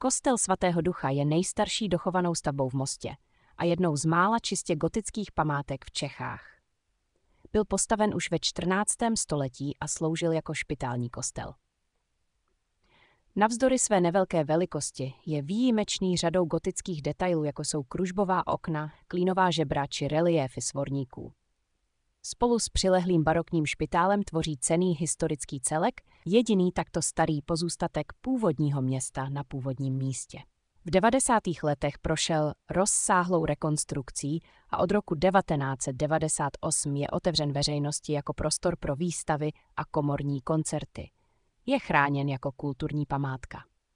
Kostel svatého Ducha je nejstarší dochovanou stavbou v Mostě a jednou z mála čistě gotických památek v Čechách. Byl postaven už ve 14. století a sloužil jako špitální kostel. Navzdory své nevelké velikosti je výjimečný řadou gotických detailů, jako jsou kružbová okna, klínová žebra či reliéfy svorníků. Spolu s přilehlým barokním špitálem tvoří cenný historický celek, jediný takto starý pozůstatek původního města na původním místě. V 90. letech prošel rozsáhlou rekonstrukcí a od roku 1998 je otevřen veřejnosti jako prostor pro výstavy a komorní koncerty. Je chráněn jako kulturní památka.